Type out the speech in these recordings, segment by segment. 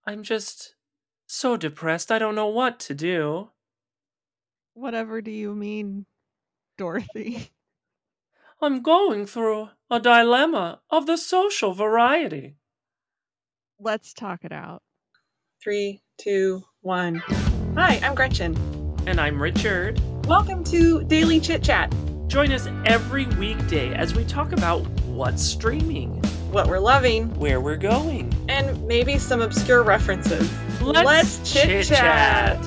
I'm just so depressed. I don't know what to do. Whatever do you mean, Dorothy? I'm going through a dilemma of the social variety. Let's talk it out. 3, 2, 1. Hi, I'm Gretchen. And I'm Richard. Welcome to Daily Chit Chat. Join us every weekday as we talk about what's streaming, what we're loving, where we're going, and maybe some obscure references. Let's chit chat.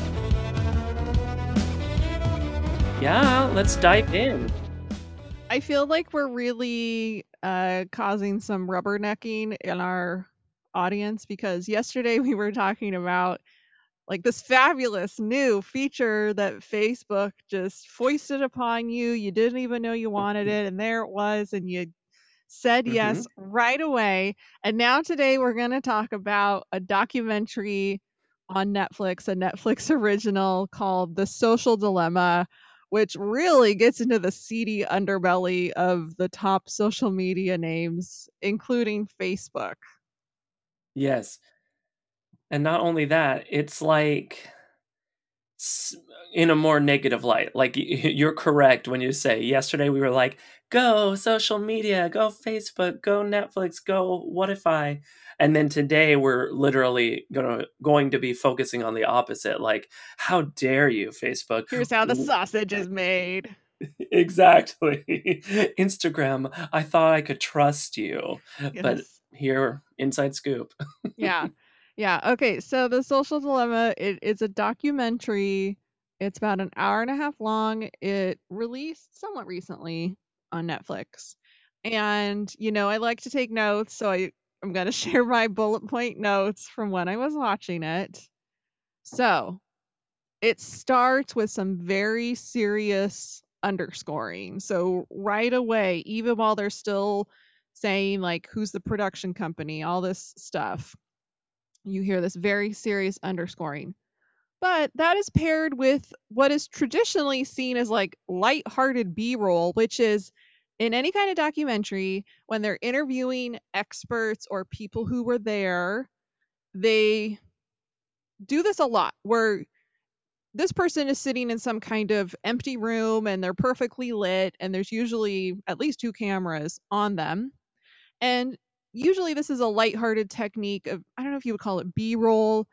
Yeah, let's dive in. I feel like we're really causing some rubbernecking in our audience because yesterday we were talking about like this fabulous new feature that Facebook just foisted upon you. You didn't even know you wanted it, and there it was, and you said yes right away. And now today we're going to talk about a documentary on Netflix, a Netflix original called The Social Dilemma, which really gets into the seedy underbelly of the top social media names, including Facebook. Yes. And not only that, it's like in a more negative light. Like you're correct when you say yesterday we were like, go social media, go Facebook, go Netflix, go Whatify. And then today we're literally going to be focusing on the opposite. Like, how dare you, Facebook? Here's how the sausage is made. Exactly. Instagram, I thought I could trust you. Yes. But here, inside scoop. Yeah. Yeah. Okay. So The Social Dilemma, it's a documentary. It's about an hour and a half long. It released somewhat recently on Netflix. And, I like to take notes. So I'm going to share my bullet point notes from when I was watching it. So it starts with some very serious underscoring. So right away, even while they're still saying, like, who's the production company, all this stuff, you hear this very serious underscoring. But that is paired with what is traditionally seen as like lighthearted B-roll, which is in any kind of documentary, when they're interviewing experts or people who were there, they do this a lot where this person is sitting in some kind of empty room and they're perfectly lit, and there's usually at least two cameras on them. And usually this is a lighthearted technique of, I don't know if you would call it B-roll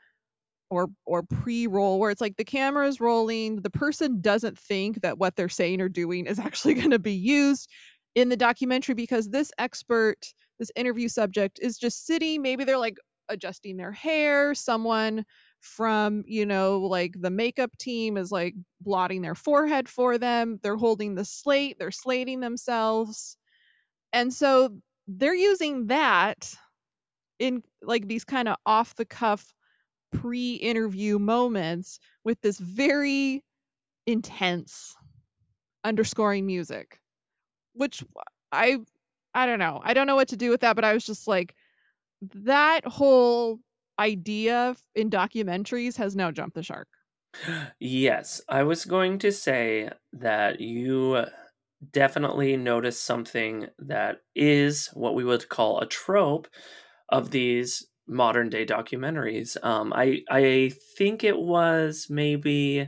or pre-roll, where it's like the camera is rolling, the person doesn't think that what they're saying or doing is actually going to be used in the documentary, because this expert, this interview subject, is just sitting, maybe they're like adjusting their hair, someone from, like the makeup team is like blotting their forehead for them, they're holding the slate, they're slating themselves. And so they're using that in like these kind of off the cuff pre-interview moments with this very intense underscoring music, which I I don't know. I don't know what to do with that, but I was just like, that whole idea in documentaries has now jumped the shark. Yes, I was going to say that you definitely noticed something that is what we would call a trope of these modern day documentaries. I think it was maybe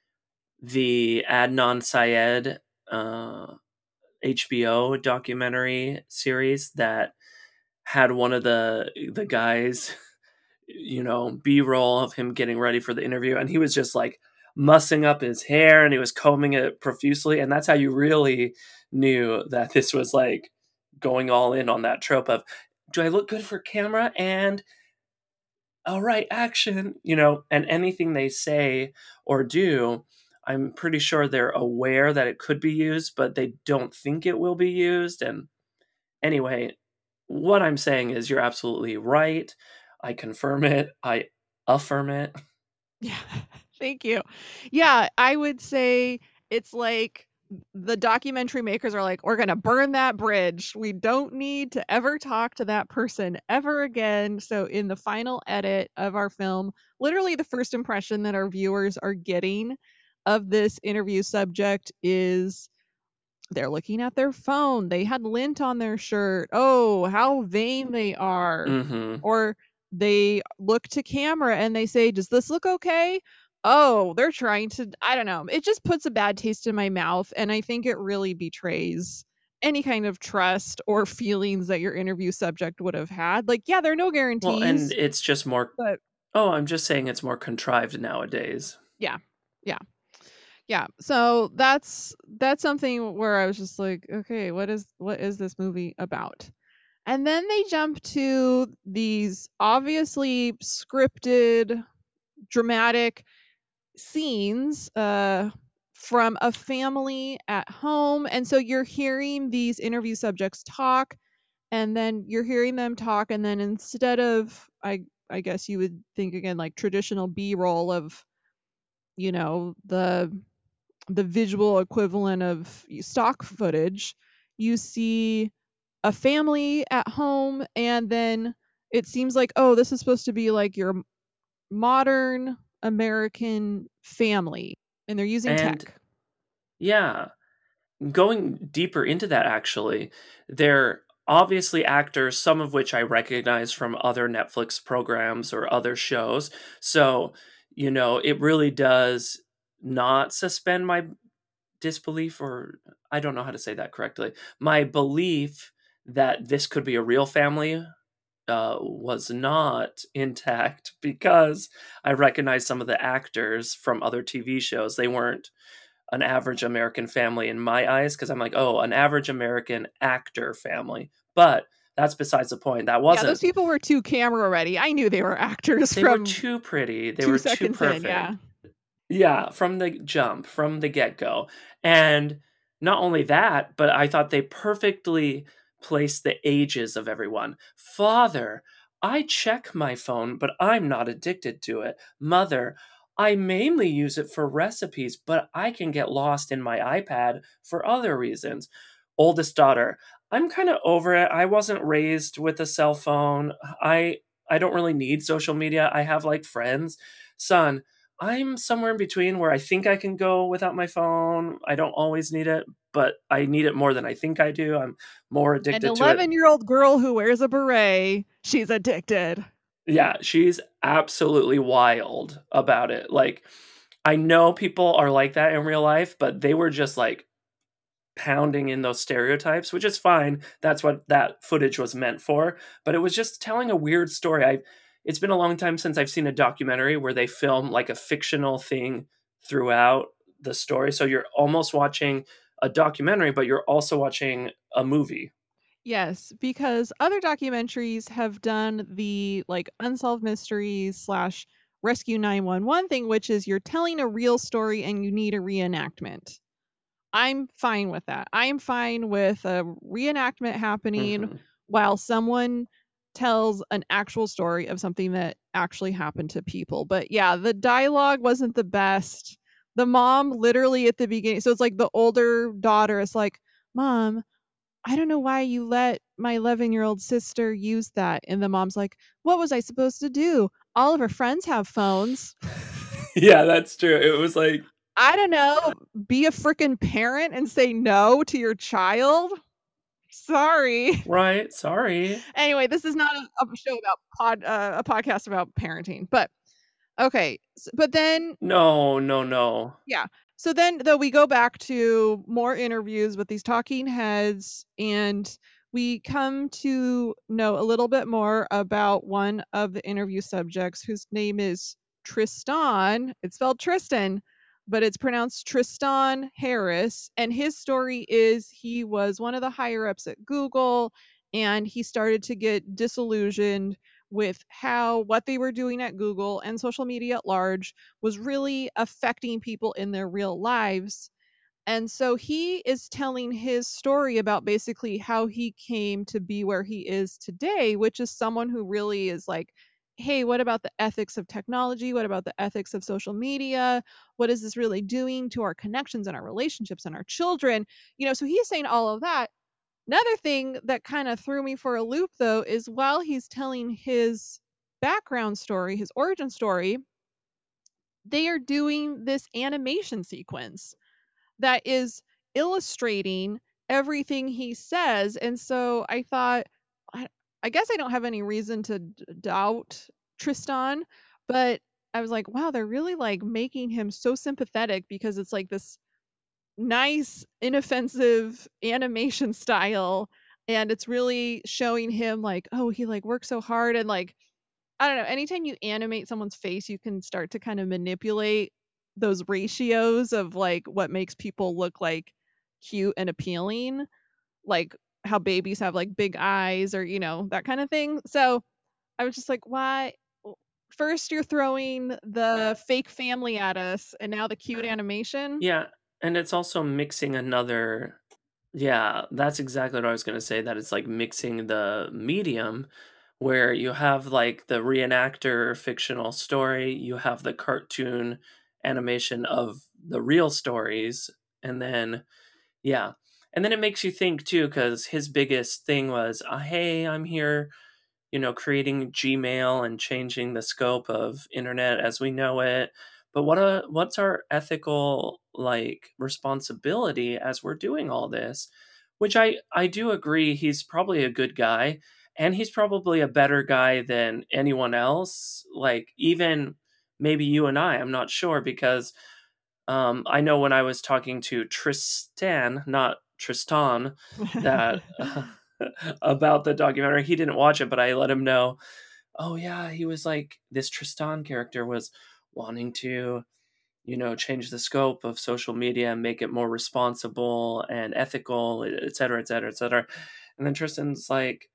the Adnan Syed HBO documentary series that had one of the guys, B-roll of him getting ready for the interview, and he was just like mussing up his hair and he was combing it profusely, and that's how you really knew that this was like going all in on that trope of, do I look good for camera? And all right, action, and anything they say or do, I'm pretty sure they're aware that it could be used, but they don't think it will be used. And anyway, what I'm saying is you're absolutely right. I confirm it. I affirm it. Yeah. Thank you. Yeah, I would say it's like the documentary makers are like, we're going to burn that bridge. We don't need to ever talk to that person ever again. So, in the final edit of our film, literally the first impression that our viewers are getting of this interview subject is they're looking at their phone. They had lint on their shirt. Oh, how vain they are. Mm-hmm. Or they look to camera and they say, "Does this look okay?" Oh, they're trying to, I don't know. It just puts a bad taste in my mouth, and I think it really betrays any kind of trust or feelings that your interview subject would have had. Like, yeah, there are no Well, and guarantees, it's just more. but Oh, I'm just saying it's more contrived nowadays. yeah. Yeah. Yeah. So that's something where I was just like, okay, what is this movie about? And then they jump to these obviously scripted, dramatic scenes from a family at home. And so you're hearing these interview subjects talk, and then you're hearing them talk, and then instead of, I guess you would think again like traditional B-roll of, the visual equivalent of stock footage, you see a family at home, and then it seems like, oh, this is supposed to be like your modern American family, and they're using And tech. yeah, going deeper into that, actually, they're obviously actors, some of which I recognize from other Netflix programs or other shows. So, it really does not suspend my disbelief, or I don't know how to say that correctly. My belief that this could be a real family was not intact because I recognize some of the actors from other TV shows. They weren't an average American family in my eyes because I'm like, oh, an average American actor family. But that's besides the point. That Yeah, those wasn't. people were too camera ready. I knew they were actors They were from too pretty. They two were too seconds in. perfect. Yeah. Yeah, from the jump, from the get go. And not only that, but I thought they perfectly placed the ages of everyone. Father, I check my phone, but I'm not addicted to it. Mother, I mainly use it for recipes, but I can get lost in my iPad for other reasons. Oldest daughter, I'm kind of over it. I wasn't raised with a cell phone. I don't really need social media. I have like friends. Son, I'm somewhere in between where I think I can go without my phone. I don't always need it, but I need it more than I think I do. I'm more An addicted to it. 11-year-old girl who wears a beret, she's addicted. Yeah, she's absolutely wild about it. Like, I know people are like that in real life, but they were just like pounding in those stereotypes, which is fine. That's what that footage was meant for. But it was just telling a weird story. It's been a long time since I've seen a documentary where they film like a fictional thing throughout the story. So you're almost watching a documentary, but you're also watching a movie. Yes, because other documentaries have done the like unsolved mysteries slash rescue 911 thing, which is you're telling a real story and you need a reenactment. I'm fine with that. I am fine with a reenactment happening Hmm. while someone tells an actual story of something that actually happened to people. But yeah, the dialogue wasn't the best. The mom literally at the beginning, so it's like the older daughter is like, "Mom, I don't know why you let my 11-year-old sister use that." And the mom's like, "What was I supposed to do? All of her friends have phones. Yeah, that's true. It was like, I don't know, be a freaking parent and say no to your child? Sorry." right, sorry. Anyway, this is not a show about a podcast about parenting, but okay. But then, No, no, no. yeah. So then, though, we go back to more interviews with these talking heads, and we come to know a little bit more about one of the interview subjects whose name is Tristan. It's spelled Tristan, but it's pronounced Tristan Harris. And his story is he was one of the higher ups at Google, and he started to get disillusioned with how what they were doing at Google and social media at large was really affecting people in their real lives. And so he is telling his story about basically how he came to be where he is today, which is someone who really is like, hey, what about the ethics of technology? What about the ethics of social media? What is this really doing to our connections and our relationships and our children? So he's saying all of that. Another thing that kind of threw me for a loop, though, is while he's telling his background story, his origin story, they are doing this animation sequence that is illustrating everything he says. And so I thought, I, I guess I don't have any reason to doubt Tristan, but I was like, wow, they're really like making him so sympathetic because it's like this nice, inoffensive animation style, and it's really showing him like, oh, he like works so hard, and like, I don't know, anytime you animate someone's face, you can start to kind of manipulate those ratios of like what makes people look like cute and appealing, like how babies have like big eyes or, that kind of thing. So I was just like, why? First, you're throwing the fake family at us, and now the cute animation. Yeah, and it's also mixing another. Yeah, that's exactly what I was going to say, that it's like mixing the medium where you have like the reenactor fictional story, you have the cartoon animation of the real stories, and then yeah. And then it makes you think too, because his biggest thing was, hey, I'm here, creating Gmail and changing the scope of internet as we know it. But what's our ethical like responsibility as we're doing all this? Which I do agree, he's probably a good guy, and he's probably a better guy than anyone else. Like even maybe you and I'm not sure, because I know when I was talking to Tristan, not Tristan, that about the documentary, he didn't watch it, but I let him know. Oh yeah, he was like, this Tristan character was wanting to, change the scope of social media and make it more responsible and ethical, et cetera, et cetera, et cetera. And then Tristan's like,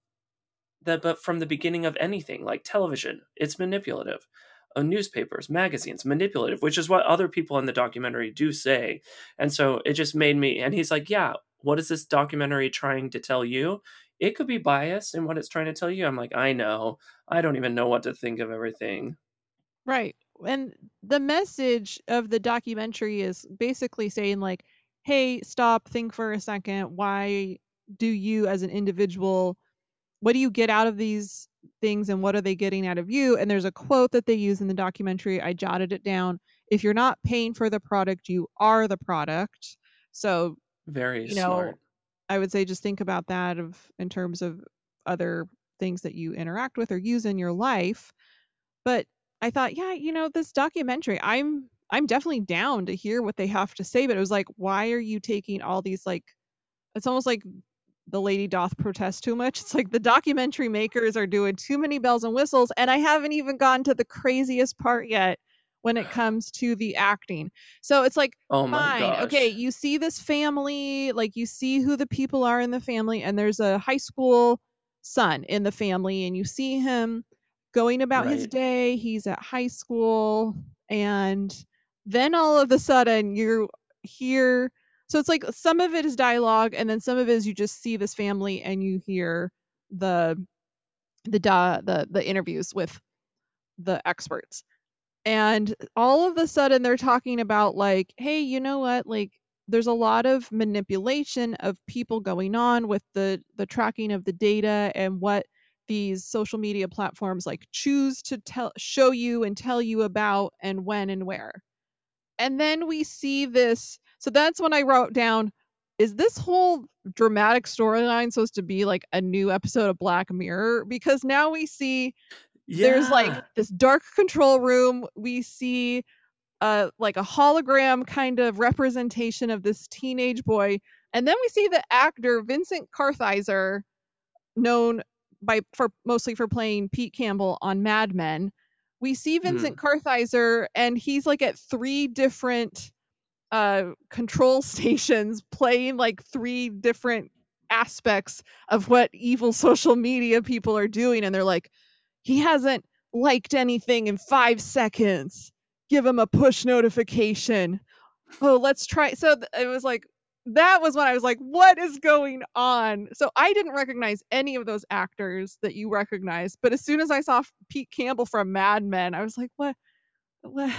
that, but from the beginning of anything like television, it's manipulative. Newspapers, magazines, manipulative, which is what other people in the documentary do say. And so it just made me, and he's like, yeah, what is this documentary trying to tell you? It could be biased in what it's trying to tell you. I'm like, I know. I don't even know what to think of everything. Right. And the message of the documentary is basically saying, like, hey, stop, think for a second. Why do you, as an individual, what do you get out of these things and what are they getting out of you? And there's a quote that they use in the documentary. I jotted it down. If you're not paying for the product, you are the product. So, Very smart. I would say just think about that in terms of other things that you interact with or use in your life. But I thought, yeah, this documentary, I'm definitely down to hear what they have to say, but it was like, why are you taking all these like, it's almost like the lady doth protest too much. It's like the documentary makers are doing too many bells and whistles, and I haven't even gotten to the craziest part yet when it comes to the acting. So it's like, Oh my fine, okay, gosh. you see this family, like you see who the people are in the family, and there's a high school son in the family, and you see him going about his Right. day. He's at high school, and then all of a sudden you hear, so it's like some of it is dialogue, and then some of it is you just see this family and you hear the the interviews with the experts. And all of a sudden they're talking about like, hey, you know what? Like there's a lot of manipulation of people going on with the tracking of the data and what these social media platforms like choose to show you and tell you about and when and where. And then we see this. So that's when I wrote down, is this whole dramatic storyline supposed to be like a new episode of Black Mirror? Because now we see there's like Yeah. this dark control room. We see like a hologram kind of representation of this teenage boy. And then we see the actor Vincent Kartheiser, known for mostly for playing Pete Campbell on Mad Men. We see Vincent Hmm. Kartheiser, and he's like at three different control stations playing like three different aspects of what evil social media people are doing, and they're like, he hasn't liked anything in 5 seconds, give him a push notification. Oh, let's try. So it was like, that was when I was like, what is going on? So I didn't recognize any of those actors that you recognize, but as soon as I saw Pete Campbell from Mad Men, I was like, what?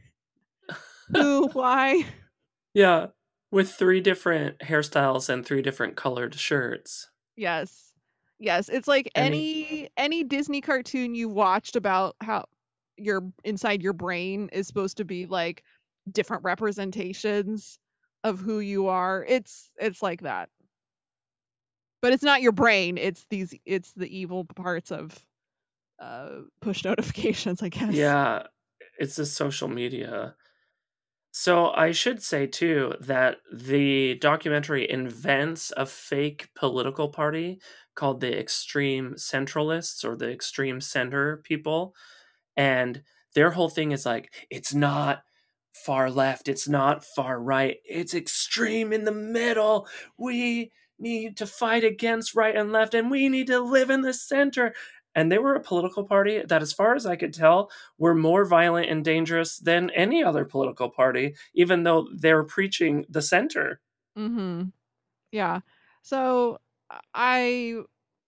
Who, why? Yeah. With three different hairstyles and three different colored shirts. Yes. Yes, it's like And he, any Disney cartoon you watched about how your inside your brain is supposed to be like different representations of who you are. It's like that. But it's not your brain. It's the evil parts of push notifications, I guess. Yeah, it's the social media. So I should say too that the documentary invents a fake political party called the Extreme Centralists or the Extreme Center people. And their whole thing is like, it's not far left, it's not far right, it's extreme in the middle. We need to fight against right and left, and we need to live in the center. And they were a political party that, as far as I could tell, were more violent and dangerous than any other political party, even though they're preaching the center. Mm-hmm. Yeah. So I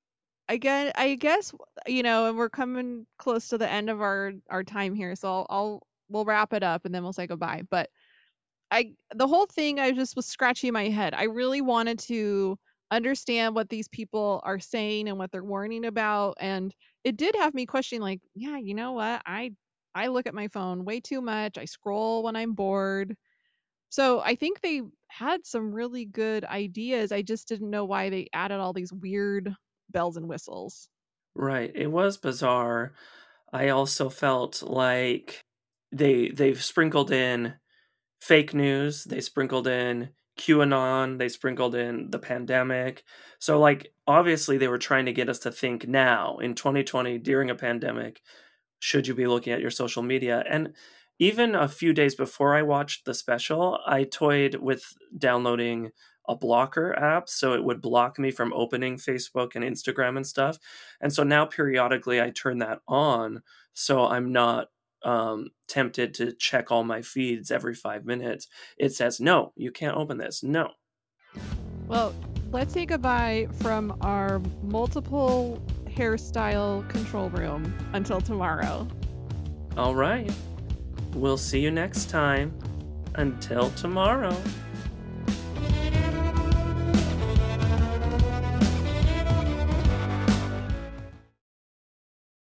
I guess, and we're coming close to the end of our time here, so we'll wrap it up and then we'll say goodbye. But the whole thing, I just was scratching my head. I really wanted to understand what these people are saying and what they're warning about, and it did have me questioning, like, yeah, you know what? I look at my phone way too much. I scroll when I'm bored. So I think they had some really good ideas. I just didn't know why they added all these weird bells and whistles. Right. It was bizarre. I also felt like they've sprinkled in fake news, they sprinkled in QAnon, they sprinkled in the pandemic. So like obviously they were trying to get us to think now in 2020 during a pandemic, should you be looking at your social media? And even a few days before I watched the special, I toyed with downloading a blocker app so it would block me from opening Facebook and Instagram and stuff. And so now periodically I turn that on so I'm not tempted to check all my feeds every 5 minutes. It says, no, you can't open this. No. Well, let's say goodbye from our multiple hairstyle control room until tomorrow. All right. We'll see you next time. Until tomorrow.